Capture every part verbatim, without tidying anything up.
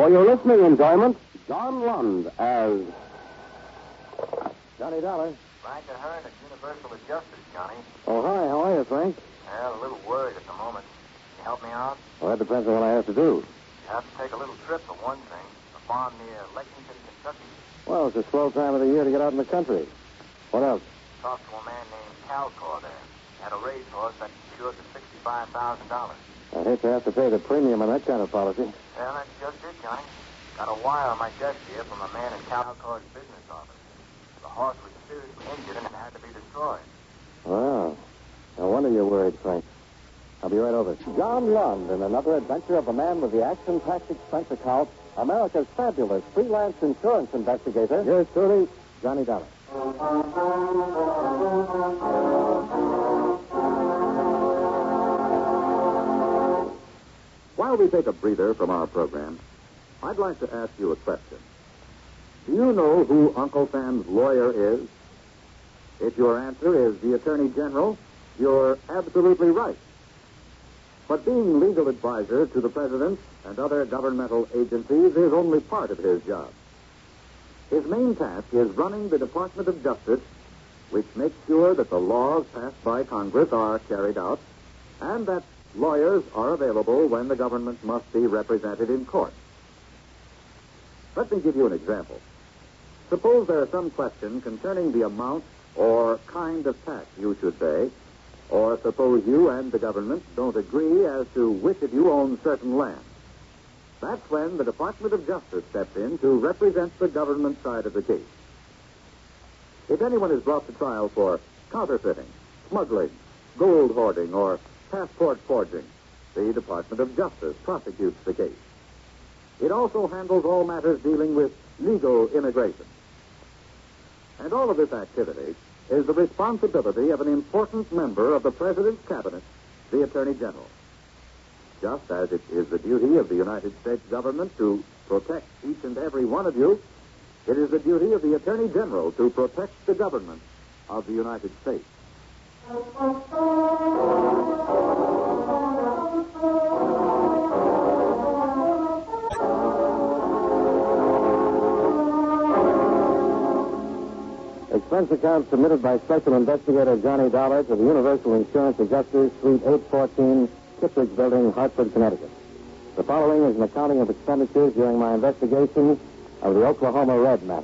For your listening enjoyment, John Lund as Johnny Dollar. Frank Ahern at Universal Adjusters, Johnny. Oh, hi. How are you, Frank? Well, a little worried at the moment. Can you help me out? Well, that depends on what I have to do. You have to take a little trip for one thing. A farm near Lexington, Kentucky. Well, it's a slow time of the year to get out in the country. What else? Talked to a man named Calcor there. Had a racehorse that insured for sixty-five thousand dollars. I hate to have to pay the premium on that kind of policy. Well, that's just it, Johnny. Got a wire on my desk here from a man in Calcor's business office. The horse was seriously injured and had to be destroyed. Wow. No wonder you're worried, Frank. I'll be right over. John Lund in another adventure of the man with the action-packed expense account, America's fabulous freelance insurance investigator. Yours truly, Johnny Dollar. While we take a breather from our program, I'd like to ask you a question. Do you know who Uncle Sam's lawyer is? If your answer is the Attorney General, you're absolutely right. But being legal advisor to the President and other governmental agencies is only part of his job. His main task is running the Department of Justice, which makes sure that the laws passed by Congress are carried out, and that lawyers are available when the government must be represented in court. Let me give you an example. Suppose there is some question concerning the amount or kind of tax you should pay, or suppose you and the government don't agree as to which of you owns certain land. That's when the Department of Justice steps in to represent the government side of the case. If anyone is brought to trial for counterfeiting, smuggling, gold hoarding, or passport forging, the Department of Justice prosecutes the case. It also handles all matters dealing with legal immigration. And all of this activity is the responsibility of an important member of the President's Cabinet, the Attorney General. Just as it is the duty of the United States government to protect each and every one of you, it is the duty of the Attorney General to protect the government of the United States. Expense account submitted by Special Investigator Johnny Dollar to the Universal Insurance Adjusters, Suite eight fourteen, Kittredge Building, Hartford, Connecticut. The following is an accounting of expenditures during my investigation of the Oklahoma Red matter.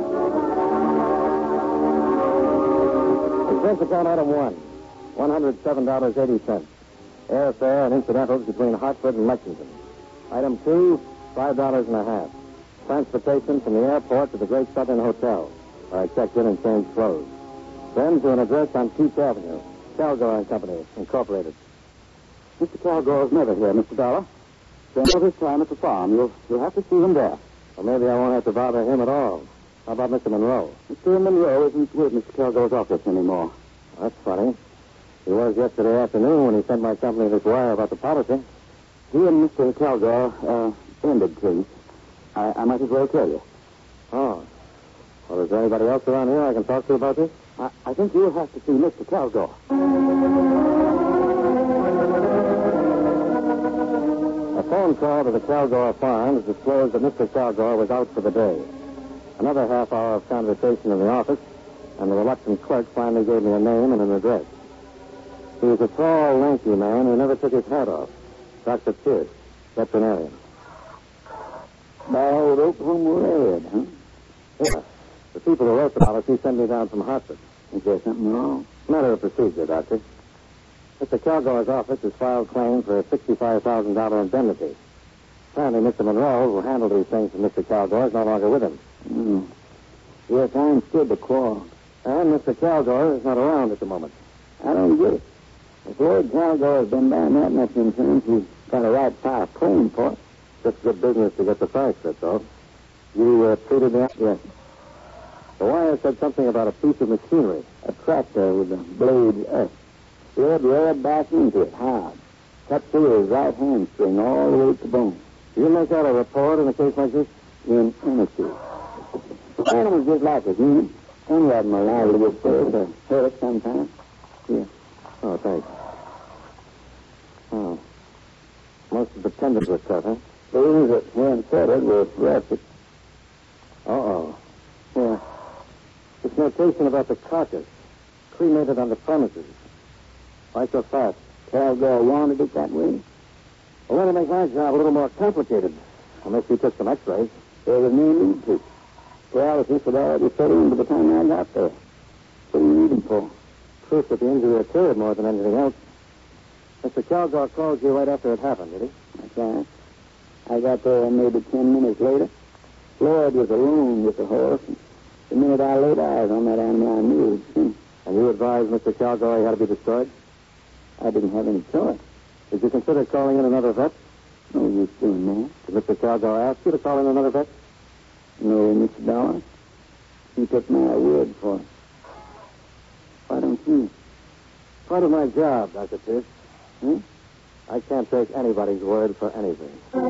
Expense account item one, one hundred seven dollars and eighty cents. Airfare and incidentals between Hartford and Lexington. Item two, five dollars and a half. Transportation from the airport to the Great Southern Hotel, where I checked in and changed clothes. Then to an address on Keith Avenue, Calgore and Company, Incorporated. Mister Calgore is never here, Mister Dollar. Spend all his time at the farm. You'll, you'll have to see him there. Well, maybe I won't have to bother him at all. How about Mister Monroe? Mister Monroe isn't with Mister Calgore's office anymore. That's funny. He was yesterday afternoon when he sent my company this wire about the policy. He and Mister Calgore uh, ended things. I, I might as well tell you. Oh. Well, is there anybody else around here I can talk to about this? I, I think you'll have to see Mister Calgore. A phone call to the Calgore Farms disclosed that Mister Calgore was out for the day. Another half hour of conversation in the office, and the reluctant clerk finally gave me a name and an address. He was a tall, lanky man who never took his hat off. Doctor Pierce, veterinarian. Bald Oklahoma Red, huh? Yeah. The people who wrote the policy sent me down from Hartford. Is there something wrong? Matter of procedure, Doctor. Mister Calgore's office has filed claims for a sixty-five thousand dollars indemnity. Apparently, Mister Monroe, who handled these things for Mister Calgore, is no longer with him. Mm. Yes, I understood the quarrel. And Mister Calgore is not around at the moment. I don't get it. If Lloyd Calgore has been buying that much insurance, he's got a right to file a claim for it. Just good business to get the price, that's all. You uh, treated me? Yes. The wire said something about a piece of machinery. A tractor with a blade up. He had right back into it hard. Cut through his right hamstring all the way to the bone. You make out a report in a case like this? In honesty. The animal's just like a human. Some of them are liable to get sick or hurt sometimes. Yeah. Oh, thanks. Oh. Most of the tendons were cut, huh? Those that weren't cut but we'll rest it. Uh-oh. Yeah. It's notation about the carcass. Cremated on the premises. Why so fast? Calgar wanted it that way. Well, that'll make my job a little more complicated. Unless you took some x-rays. There was no need to. Paralysis had already set in by the time I got there. What do you need him for? Proof that the injury occurred more than anything else. Mister Calgar called you right after it happened, did he? That's right. I got there maybe ten minutes later. Floyd was alone with the horse. And the minute I laid eyes on that animal, I knew it was him. And you advised Mister Calgar he had to be destroyed? I didn't have any choice. Did you consider calling in another vet? No use doing that. Did Mister Calgar ask you to call in another vet? No, Mister Dollar. He took my word for it. Why don't you? Part of my job, Doctor Pierce. Hmm? I can't take anybody's word for anything.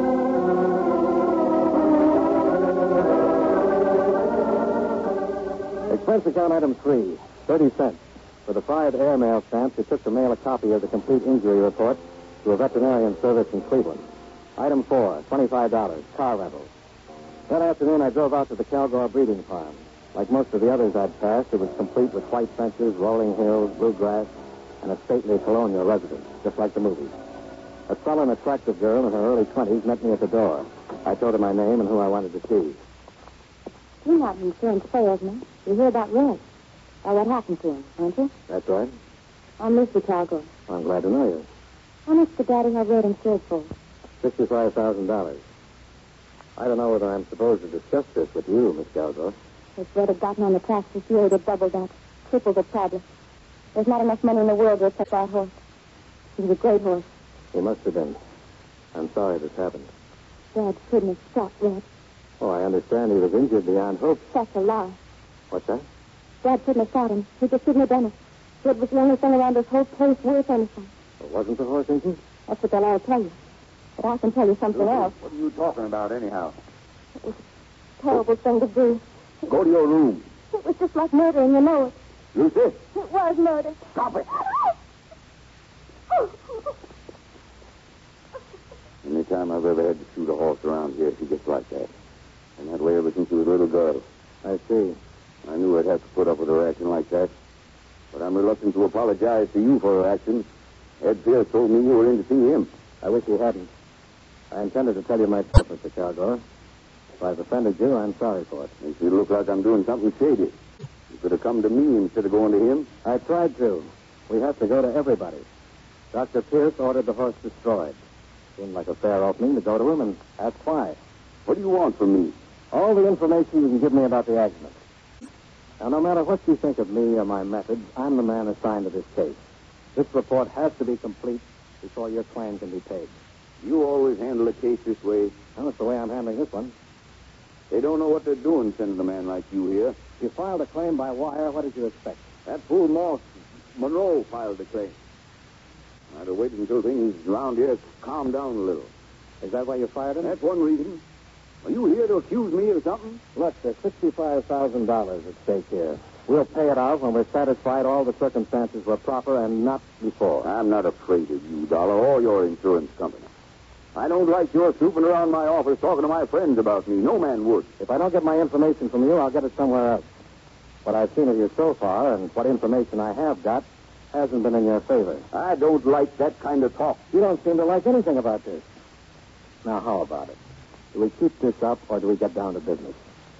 Expense account item three, thirty cents. For the five airmail stamps, it took to mail a copy of the complete injury report to a veterinarian service in Cleveland. Item four, twenty-five dollars, car rental. That afternoon, I drove out to the Calgar breeding farm. Like most of the others I'd passed, it was complete with white fences, rolling hills, blue grass, and a stately colonial residence, just like the movies. A sullen, attractive girl in her early twenties met me at the door. I told her my name and who I wanted to see. You're not an insurance salesman. You hear about Red. Now, what happened to him, aren't you? That's right. I'm Mister Calgar. I'm glad to know you. How much did Daddy have Red insured for? Sixty-five thousand dollars. I don't know whether I'm supposed to discuss this with you, Miss Calgar. If Red had gotten on the tracks this year, he'd have doubled that. Tripled it, probably. There's not enough money in the world to accept that horse. He was a great horse. He must have been. I'm sorry this happened. Dad couldn't have stopped Red. Oh, I understand he was injured beyond hope. That's a lie. What's that? Dad couldn't have shot him. He just couldn't have done it. Red was the only thing around this whole place worth anything. Well, wasn't the horse injured? That's what they'll all tell you. But I can tell you something else. What are you talking about, anyhow? It was a terrible thing to do. Go to your room. It was just like murder, and you know it. Lucy? It was murder. Stop it. Anytime I've ever had to shoot a horse around here, she gets like that. And that way ever since she was a little girl. I see. I knew I'd have to put up with her acting like that. But I'm reluctant to apologize to you for her actions. Ed Pierce told me you were in to see him. I wish he hadn't. I intended to tell you myself, Mister Calgar. If I've offended you, I'm sorry for it. Makes me look like I'm doing something shady. You could have come to me instead of going to him. I tried to. We have to go to everybody. Doctor Pierce ordered the horse destroyed. Seemed like a fair opening to go to him and ask why. What do you want from me? All the information you can give me about the accident. Now, no matter what you think of me or my methods, I'm the man assigned to this case. This report has to be complete before your claim can be paid. You always handle a case this way. Well, that's the way I'm handling this one. They don't know what they're doing sending a man like you here. You filed a claim by wire. What did you expect? That fool Moss, Monroe filed the claim. I'd have waited until things around here calmed down a little. Is that why you fired him? That's one reason. Are you here to accuse me of something? Look, there's sixty-five thousand dollars at stake here. We'll pay it out when we're satisfied all the circumstances were proper and not before. I'm not afraid of you, Dollar, or your insurance company. I don't like your snooping around my office talking to my friends about me. No man would. If I don't get my information from you, I'll get it somewhere else. What I've seen of you so far and what information I have got hasn't been in your favor. I don't like that kind of talk. You don't seem to like anything about this. Now, how about it? Do we keep this up or do we get down to business?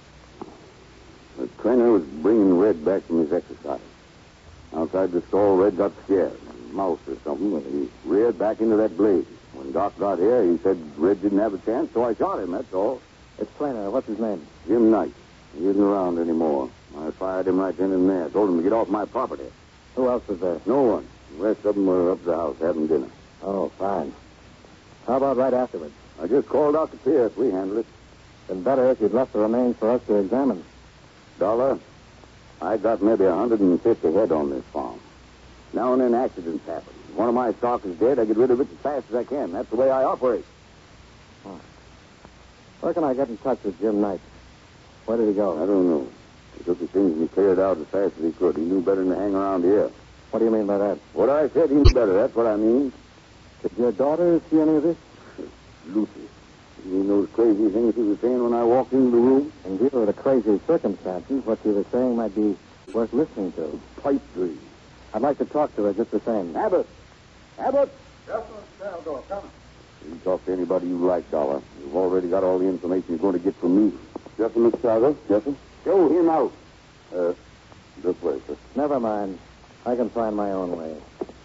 The trainer was bringing Red back from his exercise. Outside the stall, Red got scared. A mouse or something, and he reared back into that blaze. When Doc got here, he said Red didn't have a chance, so I shot him, that's all. It's trainer. What's his name? Jim Knight. He isn't around anymore. I fired him right then and there. Told him to get off my property. Who else was there? No one. The rest of them were up at the house having dinner. Oh, fine. How about right afterwards? I just called Doctor Pierce. We handled it. Been better if you'd left the remains for us to examine. Dollar, I got maybe one hundred fifty head on this farm. Now and then accidents happen. If one of my stock is dead, I get rid of it as fast as I can. That's the way I operate. Oh. Where can I get in touch with Jim Knight? Where did he go? I don't know. He took his things and he cleared out as fast as he could. He knew better than to hang around here. What do you mean by that? What I said, he knew better. That's what I mean. Did your daughter see any of this? Lucy. You mean those crazy things he was saying when I walked into the room? In view of the crazy circumstances, what you were saying might be worth listening to. Pipe dream. I'd like to talk to her just the same. Abbott! Abbott! Yes, Mister Salvador, come. You can talk to anybody you like, Dollar. You've already got all the information you're going to get from me. Yes, sir, Mister Salvador. Yes, sir. Show him out. Uh, this way, sir. Never mind. I can find my own way.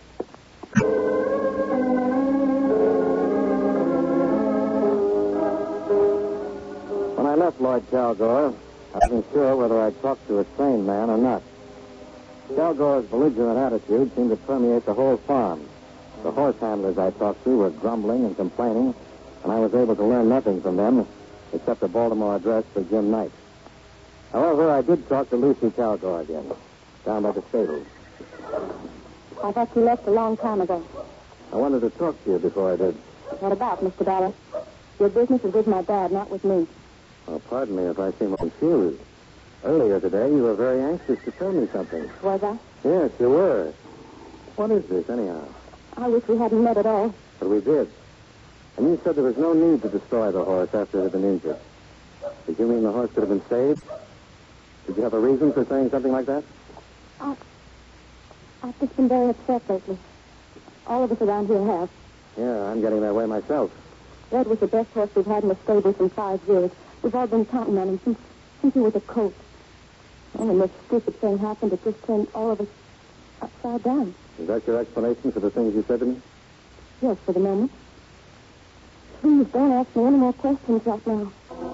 When I left Lloyd Calgore, I wasn't sure whether I'd talked to a trained man or not. Calgore's belligerent attitude seemed to permeate the whole farm. The horse handlers I talked to were grumbling and complaining, and I was able to learn nothing from them except a Baltimore address for Jim Knight. However, I did talk to Lucy Calgore again, down by the stables. I thought you left a long time ago. I wanted to talk to you before I did. What about, Mister Dollar? Your business is with my dad, not with me. Oh, pardon me if I seem confused. Earlier today, you were very anxious to tell me something. Was I? Yes, you were. What is this, anyhow? I wish we hadn't met at all. But we did. And you said there was no need to destroy the horse after it had been injured. Did you mean the horse could have been saved? Did you have a reason for saying something like that? I, I've just been very upset lately. All of us around here have. Yeah, I'm getting that way myself. Red was the best horse we've had in the stables in five years. We've all been counting on him since, since he was a colt. And when this stupid thing happened, it just turned all of us upside down. Is that your explanation for the things you said to me? Yes, for the moment. Please don't ask me any more questions right now.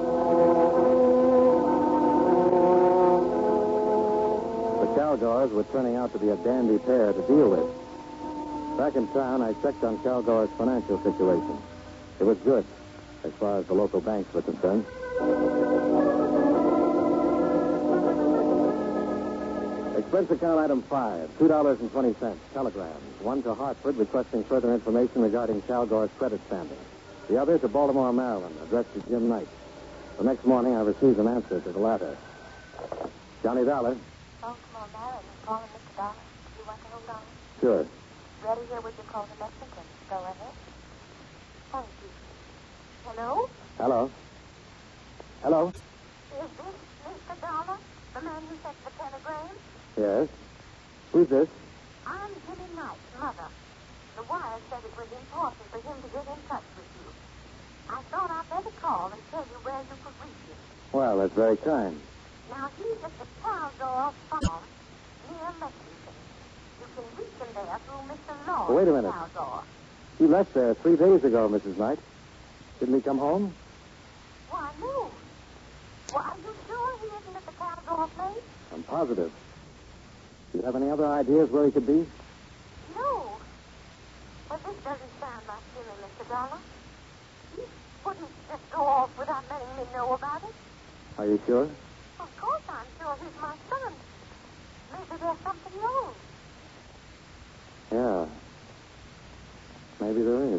The Calgores were turning out to be a dandy pair to deal with. Back in town, I checked on Calgore's financial situation. It was good, as far as the local banks were concerned. Expense account item five, two dollars and twenty cents. Telegrams. One to Hartford requesting further information regarding Calgore's credit standing. The other to Baltimore, Maryland, addressed to Jim Knight. The next morning, I received an answer to the latter. Johnny Dollar. Baltimore, Maryland. Calling Mister Dollar. You want to hold on? Sure. Ready here with your call to Lexington. Go ahead. Thank you. Hello? Hello. Hello. Is this Mister Dollar? The man who sent the telegram? Yes. Who's this? I'm Jimmy Knight's mother. The wire said it was important for him to get in touch with you. I thought I'd better call and tell you where you could reach him. Well, that's very kind. Now, he's at the Calgore farm near Lexington. You can reach him there through Mister Law. Wait a minute. Calgore. He left there three days ago, Missus Knight. Didn't he come home? Why, no. Well, are you sure he isn't at the Calgore place? I'm positive. Do you have any other ideas where he could be? No. But this doesn't sound like Jimmy, Mister Dollar. He wouldn't just go off without letting me know about it. Are you sure? Of course I'm sure he's my son. Maybe there's something wrong. Yeah. Maybe there is.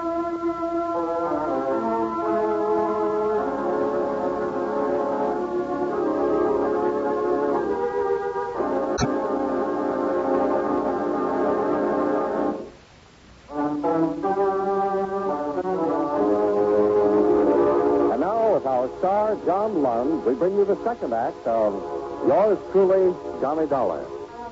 And now, with our star, John Lund, we bring you the second act of Yours Truly, Johnny Dollar.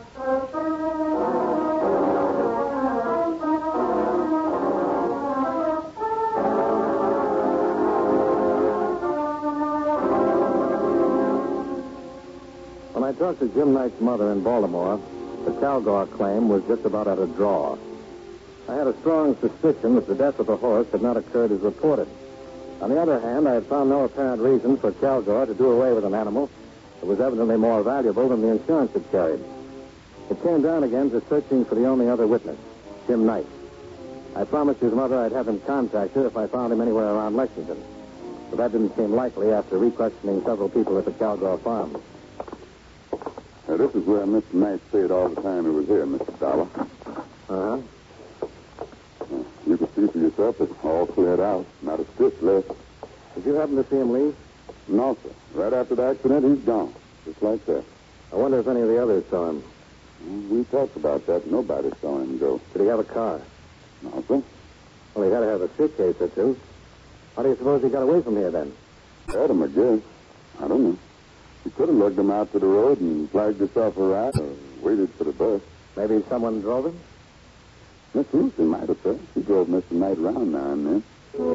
When I talked to Jim Knight's mother in Baltimore, the Calgore claim was just about at a draw. I had a strong suspicion that the death of the horse had not occurred as reported. On the other hand, I had found no apparent reason for Calgore to do away with an animal that was evidently more valuable than the insurance it carried. It came down again to searching for the only other witness, Jim Knight. I promised his mother I'd have him contact her if I found him anywhere around Lexington. But that didn't seem likely after re-questioning several people at the Calgore farm. Now, this is where Mister Knight stayed all the time he was here, Mister Dollar. Uh-huh. Uh, you can see for yourself it's all cleared out. Not a stitch left. Did you happen to see him leave? No, sir. Right after the accident, he's gone. Just like that. I wonder if any of the others saw him. We talked about that. Nobody saw him go. Did he have a car? No, sir. Well, he had to have a suitcase or two. How do you suppose he got away from here, then? Had him, I guess. I don't know. He could have lugged him out to the road and flagged himself a ride or waited for the bus. Maybe someone drove him? Miss Lucy might have, sir. She drove Mister Knight around now and then.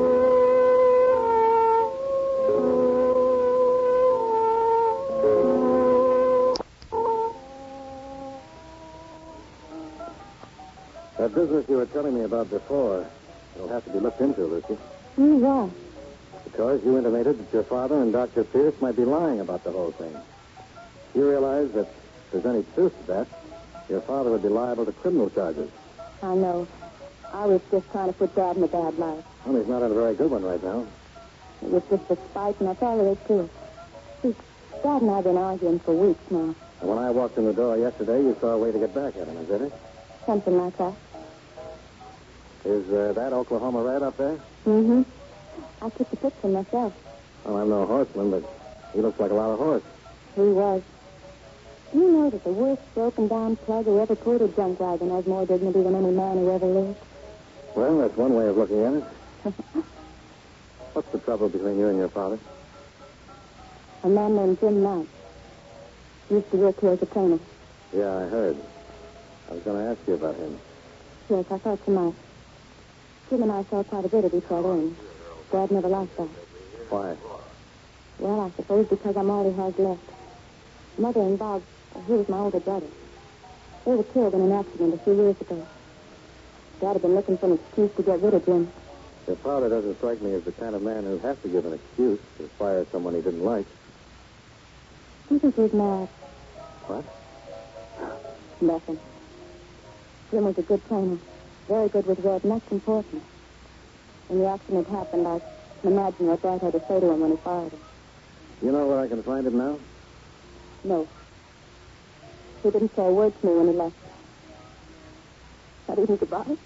That business you were telling me about before, it'll have to be looked into, Lucy. Mm, why? Because you intimated that your father and Doctor Pierce might be lying about the whole thing. You realize that if there's any truth to that, your father would be liable to criminal charges. I know. I was just trying to put Dad in a bad light. Well, he's not in a very good one right now. It was just a spite, and that's all there is to it. See, Dad and I have been arguing for weeks now. And when I walked in the door yesterday, you saw a way to get back at him, is that it? Something like that. Is uh, that Oklahoma Red up there? Mm-hmm. I took the picture myself. Well, I'm no horseman, but he looks like a lot of horse. He was. Do you know that the worst broken-down plug who ever pulled a junk wagon has more dignity than any man who ever lived? Well, that's one way of looking at it. What's the trouble between you and your father? A man named Jim Knight. Used to work here as a trainer. Yeah, I heard. I was going to ask you about him. Yes, I thought you might. Jim and I saw quite a bit of each other, and Dad never liked that. Why? Well, I suppose because I'm all he has left. Mother and Bob, he was my older brother. They were killed in an accident a few years ago. Dad had been looking for an excuse to get rid of Jim. Your father doesn't strike me as the kind of man who'd have to give an excuse to fire someone he didn't like. Do you think he's mad? What? Nothing. Jim was a good trainer. Very good with Red, and that's important. When the accident happened, I can imagine what Dad had to say to him when he fired him. You know where I can find him now? No. He didn't say a word to me when he left. Not even goodbye.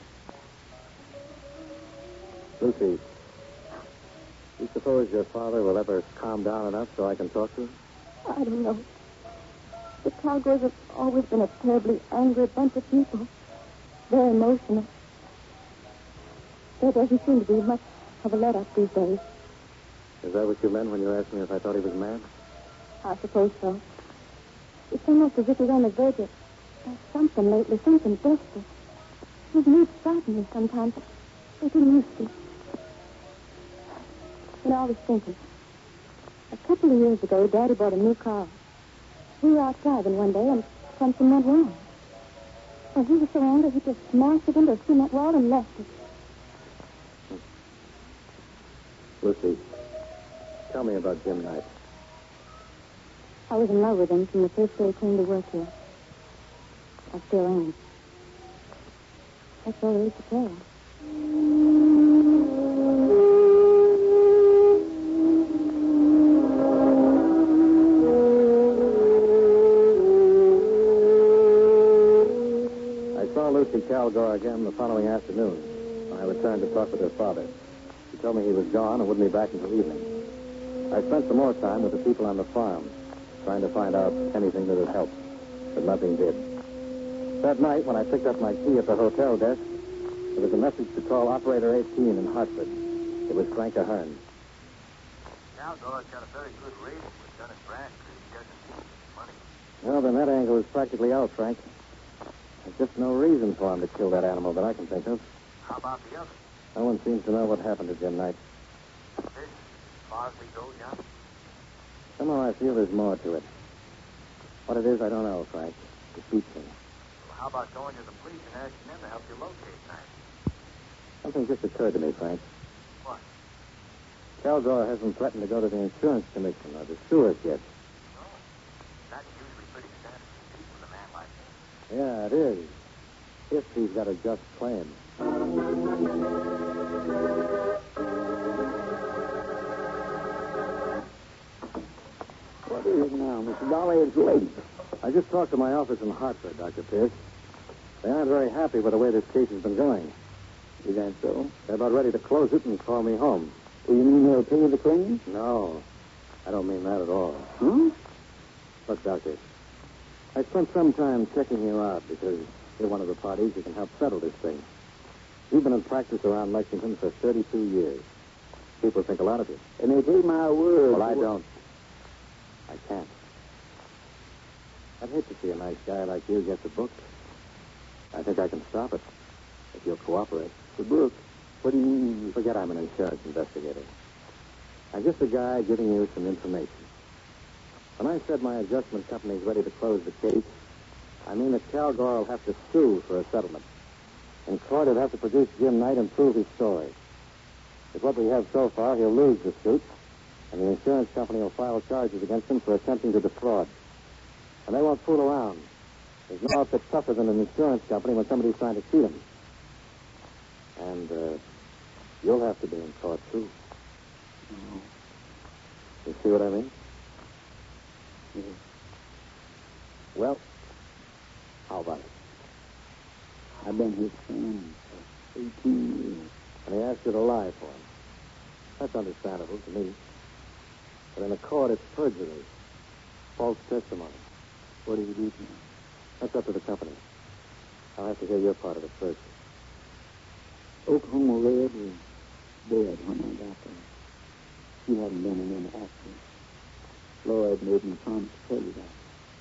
Lucy, you suppose your father will ever calm down enough so I can talk to him? I don't know. The Cowgirls have always been a terribly angry bunch of people. Very emotional. There doesn't seem to be much of a let-up these days. Is that what you meant when you asked me if I thought he was mad? I suppose so. It's almost as if he's on the verge of there's something lately, something desperate. His moods frighten me sometimes. They didn't used to. You know, I was thinking. A couple of years ago, Daddy bought a new car. We were out driving one day, and something went wrong. When he was so angry, he just smashed it into a cement wall and left it. Lucy, tell me about Jim Knight. I was in love with him from the first day he came to work here. I still am. That's all there is to tell. I saw Lucy Calgore again the following afternoon when I returned to talk with her father. She told me he was gone and wouldn't be back until evening. I spent some more time with the people on the farm, trying to find out anything that would help, but nothing did. That night, when I picked up my key at the hotel desk, there was a message to call Operator eighteen in Hartford. It was Frank Ahern. Calgore's got a very good rating with Dennis Branch because he doesn't need money. Well, then that angle is practically out, Frank. There's just no reason for him to kill that animal that I can think of. How about the others? No one seems to know what happened to Jim Knight. This, as far as we go, John? Somehow I feel there's more to it. What it is, I don't know, Frank. It beats me. Well, how about going to the police and asking them to help you locate Knight? Something just occurred to me, Frank. What? Calgore hasn't threatened to go to the insurance commission or the sewers yet. No. That's usually pretty standard procedure with a man like this. Yeah, it is. If he's got a just claim. What is it now, Mister Dolly? It's late. I just talked to my office in Hartford, Doctor Pierce. They aren't very happy with the way this case has been going. Is that so? They're about ready to close it and call me home. Do you mean they'll pay the claim? No, I don't mean that at all. Hmm? Look, Doctor, I spent some time checking you out because you're one of the parties who can help settle this thing. You've been in practice around Lexington for thirty-two years. People think a lot of you. And they take my word. Well, I don't. I can't. I'd hate to see a nice guy like you get the book. I think I can stop it if you'll cooperate. The book? What do you mean? Forget I'm an insurance investigator. I'm just a guy giving you some information. When I said my adjustment company's ready to close the case, I mean that Calgore will have to sue for a settlement. In court, he'll have to produce Jim Knight and prove his story. With what we have so far, he'll lose the suit, and the insurance company will file charges against him for attempting to defraud. And they won't fool around. There's no outfit tougher than an insurance company when somebody's trying to cheat him. And uh, you'll have to be in court, too. No. You see what I mean? Yes. Well, how about it? I've been his friend for eighteen years. And he asked you to lie for him. That's understandable to me. But in a court, it's perjury. False testimony. What do you do to him? That's up to the company. I'll have to hear your part of it first. Oklahoma Red was dead when I got there. He hadn't been in any accident. Floyd made me promise to tell you that.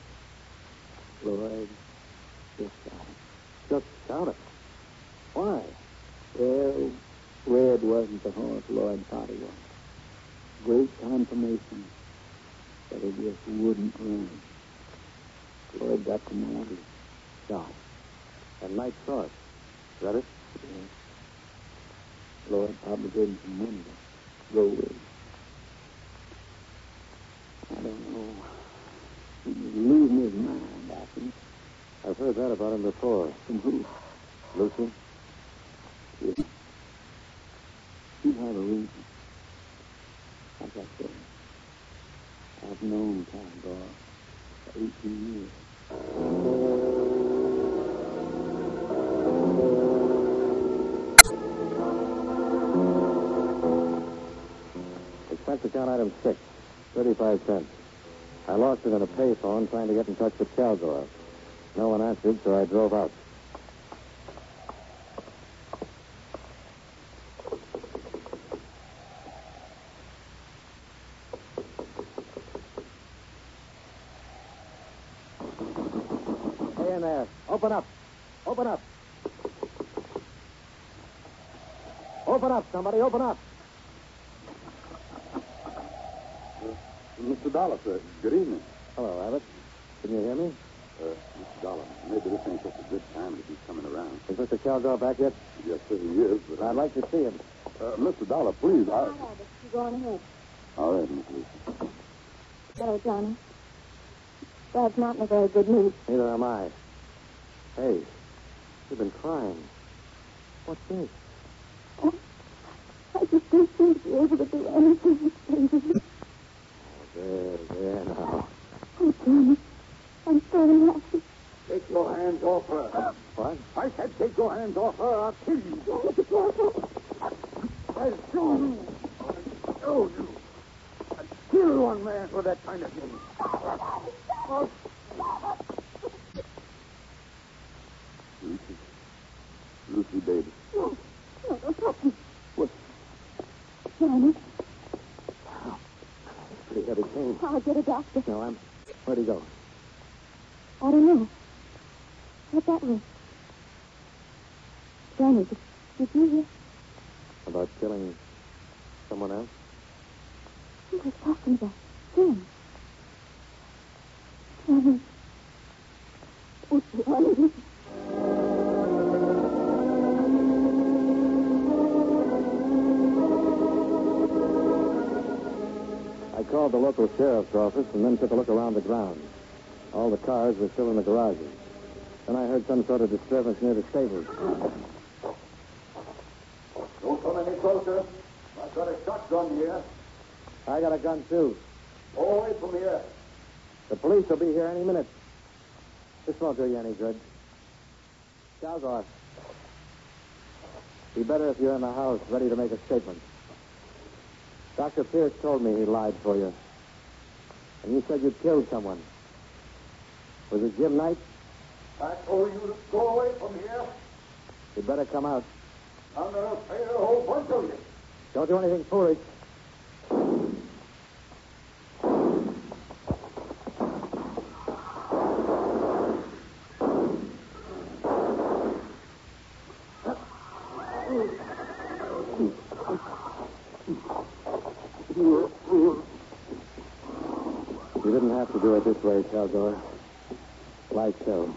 Floyd just shot him. Just shot it. Why? Well, Red wasn't the horse Lloyd thought he was. Great confirmation that he just wouldn't run. Lloyd got to know he shot. And Knight saw it. Is that it? Yes. Lloyd probably gave him some money to go with. I don't know. He was losing his mind, I think. I've heard that about him before. From who? Lucy? Yes. He'd have a reason. Like I said, I've known Calgore for eighteen years. Expense account item six, thirty-five cents. I lost it in a payphone trying to get in touch with Calgore. No one answered, so I drove out. Hey in there. Open up. Open up. Open up, somebody. Open up. Mister Dollar, sir. Good evening. Hello, Abbott. Can you hear me? Uh, Mister Dollar, maybe this ain't such a good time to be coming around. Is Mister Calgore back yet? Yes, sir, he is, but... I'd like to see him. Uh, Mister Dollar, please, I... All right, Abbott. You go on ahead. All right, Miss Lucy. Hello, Johnny. Dad's not in a very good mood. Neither am I. Hey, you've been crying. What's this? Oh, I just don't seem to be able to do anything. Oh, there, there now. Oh, Johnny, I'm so happy. Take your hands off her. What? I said take your hands off her, I'll kill you. Oh, be careful. I told you. I told you. I'd kill one man for that kind of thing. Oh. Lucy. Lucy, baby. No, no, don't touch me. What? Johnny, Pretty heavy cane. I'll get a doctor. No, I'm... Where'd he go? I don't know. What that was? Johnny, did, did you hear? About killing someone else? He was talking about Jim. Johnny. Oh, Johnny. I called the local sheriff's office and then took a look around the grounds. All the cars were still in the garages. Then I heard some sort of disturbance near the stables. Don't come any closer. I've got a shotgun here. I got a gun, too. Go away from here. The police will be here any minute. This won't do you any good. Calgore. Be better if you're in the house, ready to make a statement. Doctor Pierce told me he lied for you. And you said you'd killed someone. Was it Jim Knight? I told you to go away from here. You'd better come out. I'm going to pay a whole bunch of you. Don't do anything foolish. You didn't have to do it this way, Caldor. Like so.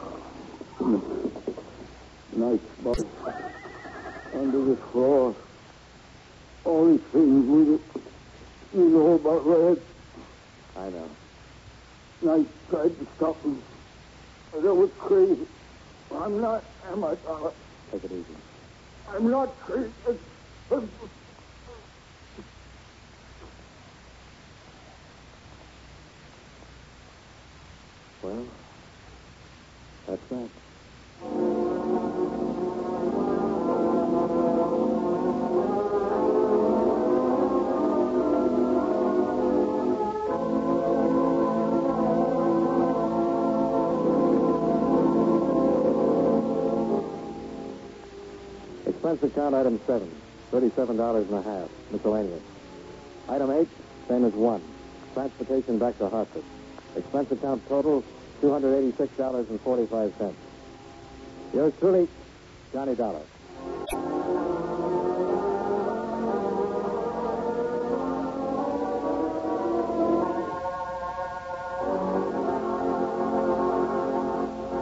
Nice spot. Under the floor. All these things we you know about Red. I know. I tried to stop him. But I was crazy. I'm not, am I, Dollar? Take it easy. I'm not crazy. Well, that's that. Expense account item seven, thirty-seven dollars and a half, miscellaneous. Item eight, same as one, transportation back to Hartford. Expense account total, two hundred eighty-six dollars and forty-five cents. Yours truly, Johnny Dollar.